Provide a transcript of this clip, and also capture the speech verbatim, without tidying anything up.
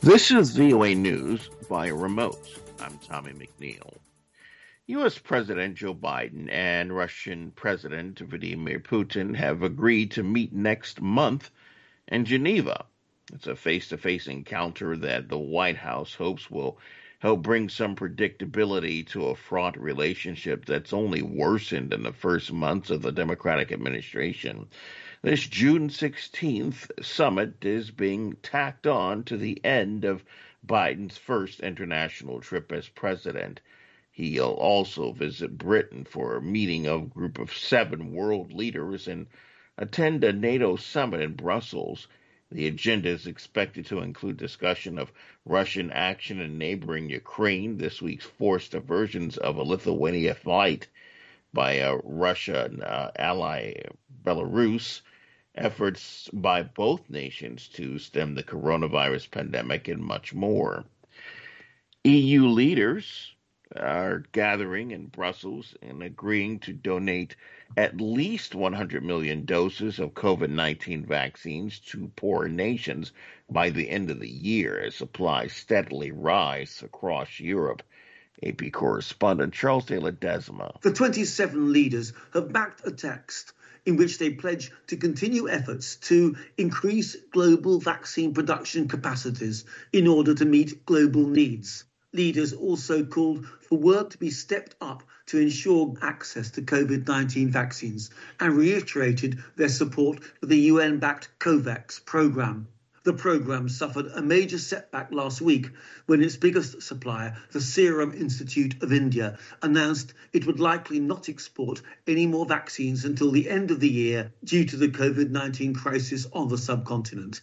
This is V O A News via remote. I'm Tommy McNeil. U S. President Joe Biden and Russian President Vladimir Putin have agreed to meet next month in Geneva. It's a face-to-face encounter that the White House hopes will help bring some predictability to a fraught relationship that's only worsened in the first months of the Democratic administration. This June sixteenth summit is being tacked on to the end of Biden's first international trip as president. He'll also visit Britain for a meeting of a group of seven world leaders and attend a NATO summit in Brussels. The agenda is expected to include discussion of Russian action in neighboring Ukraine, this week's forced diversions of a Lithuania flight by a Russian uh, ally, Belarus, efforts by both nations to stem the coronavirus pandemic, and much more. E U leaders are gathering in Brussels and agreeing to donate at least one hundred million doses of COVID nineteen vaccines to poor nations by the end of the year as supplies steadily rise across Europe. A P correspondent Charles de Ledesma. The twenty-seven leaders have backed a text in which they pledge to continue efforts to increase global vaccine production capacities in order to meet global needs. Leaders also called for work to be stepped up to ensure access to COVID nineteen vaccines and reiterated their support for the U N-backed COVAX program. The program suffered a major setback last week when its biggest supplier, the Serum Institute of India, announced it would likely not export any more vaccines until the end of the year due to the COVID nineteen crisis on the subcontinent.